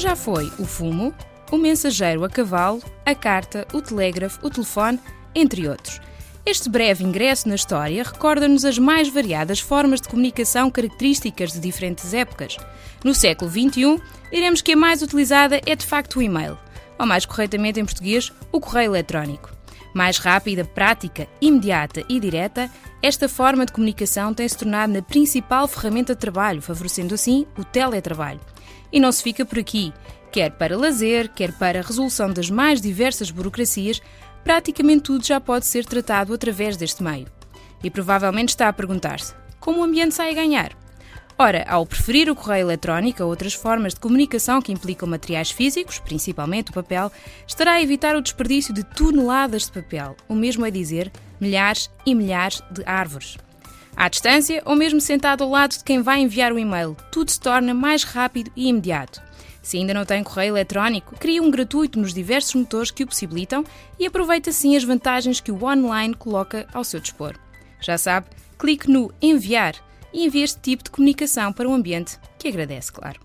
já foi o fumo, o mensageiro a cavalo, a carta, o telégrafo, o telefone, entre outros. Este breve ingresso na história recorda-nos as mais variadas formas de comunicação características de diferentes épocas. No século XXI, diremos que a mais utilizada é de facto o e-mail, ou mais corretamente em português, o correio eletrónico. Mais rápida, prática, imediata e direta, esta forma de comunicação tem-se tornado na principal ferramenta de trabalho, favorecendo assim o teletrabalho. E não se fica por aqui. Quer para lazer, quer para a resolução das mais diversas burocracias, praticamente tudo já pode ser tratado através deste meio. E provavelmente está a perguntar-se, como o ambiente sai a ganhar? Ora, ao preferir o correio eletrónico a outras formas de comunicação que implicam materiais físicos, principalmente o papel, estará a evitar o desperdício de toneladas de papel, o mesmo é dizer, milhares e milhares de árvores. À distância, ou mesmo sentado ao lado de quem vai enviar o e-mail, tudo se torna mais rápido e imediato. Se ainda não tem correio eletrónico, crie um gratuito nos diversos motores que o possibilitam e aproveite assim as vantagens que o online coloca ao seu dispor. Já sabe, clique no Enviar e envie este tipo de comunicação para um ambiente que agradece, claro.